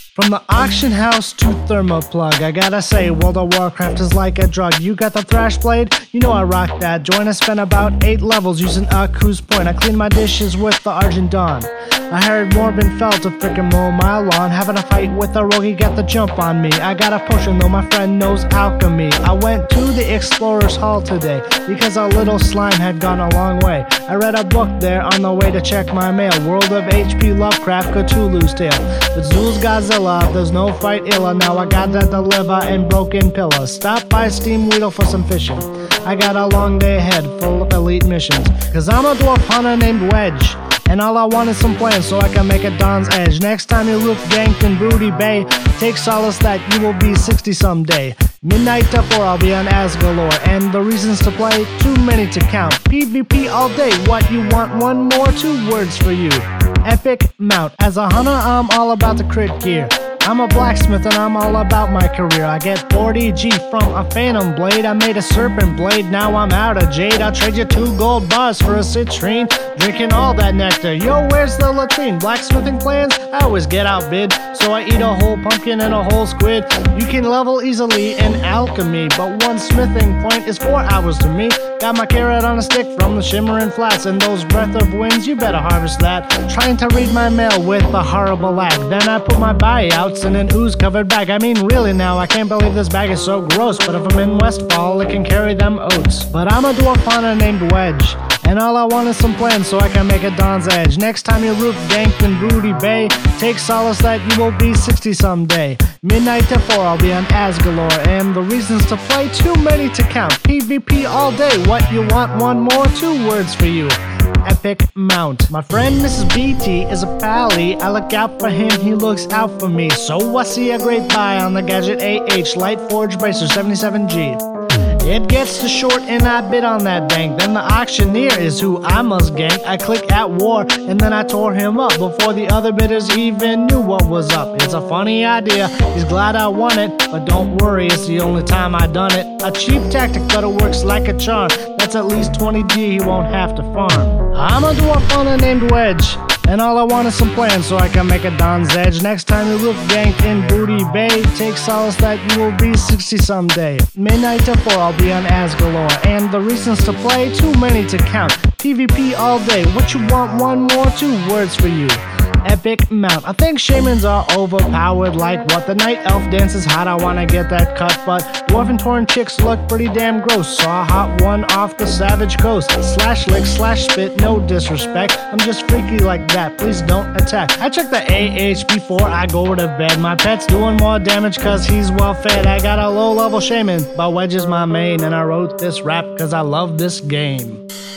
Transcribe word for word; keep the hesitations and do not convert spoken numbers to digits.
From the auction house to thermoplug, I gotta say, World of Warcraft is like a drug. You got the thrash blade? You know I rock that. Join, I spent about eight levels using Aku's point. I clean my dishes with the Argent Dawn. I hired Morbin Fell to frickin' mow my lawn. Having a fight with a rogue, he got the jump on me. I got a potion, though my friend knows alchemy. I went to the Explorer's Hall today because a little slime had gone a long way. I read a book there on the way to check my mail. World of H P Lovecraft, Cthulhu's Tale. But Zool's Godzilla, there's no fight illa. Now I gotta deliver in broken pillars. Stop by Steam Weedle for some fishing. I got a long day ahead full of elite missions. Cause I'm a dwarf hunter named Wedge. And all I want is some plans so I can make it Dawn's Edge. Next time you roof ganked in Broody Bay, take solace that you will be sixty someday. Midnight to four, I'll be on Asgalore. And the reasons to play, too many to count. PvP all day, what you want, one more, two words for you. Epic mount. As a hunter, I'm all about the crit gear. I'm a blacksmith and I'm all about my career. I get forty G from a phantom blade. I made a serpent blade, now I'm out of jade. I'll trade you two gold bars for a citrine. Drinking all that nectar, yo, where's the latrine? Blacksmithing plans, I always get outbid. So I eat a whole pumpkin and a whole squid. You can level easily in alchemy, but one smithing point is four hours to me. Got my carrot on a stick from the Shimmering Flats, and those breath of winds, you better harvest that. Trying to read my mail with a horrible lag. Then I put my buyouts in an ooze covered bag. I mean really now, I can't believe this bag is so gross. But if I'm in Westfall, it can carry them oats. But I'm a dwarf hunter named Wedge, and all I want is some plans so I can make it Dawn's Edge. Next time you roof ganked in Broody Bay, take solace that you will be sixty someday. Midnight to four, I'll be on Asgalore. And the reasons to play, too many to count. PvP all day, what you want, one more, two words for you. Epic mount. My friend Missus B T is a pally. I look out for him, he looks out for me. So I see a great buy on the Gadget A H Light Forge Bracer seventy-seven G. It gets too short and I bid on that bank. Then the auctioneer is who I must gank. I click at war and then I tore him up before the other bidders even knew what was up. It's a funny idea, he's glad I won it, but don't worry, it's the only time I done it. A cheap tactic but it works like a charm. That's at least twenty G he won't have to farm. I'm a dwarf hunter named Wedge, and all I want is some plans so I can make it Dawn's Edge. Next time you roof ganked in Broody Bay, take solace that you will be sixty someday. Midnight to four, I'll be on Asgalore. And the reasons to play, too many to count. PvP all day, what you want, one more, two words for you. Epic mount. I think shamans are overpowered. Like what? The night elf dance is hot, I wanna get that cut. But dwarf and torn chicks look pretty damn gross. Saw a hot one off the savage coast. Slash lick, slash spit, no disrespect. I'm just freaky like that, please don't attack. I check the A H before I go to bed. My pet's doing more damage cause he's well fed. I got a low level shaman, but Wedge is my main. And I wrote this rap cause I love this game.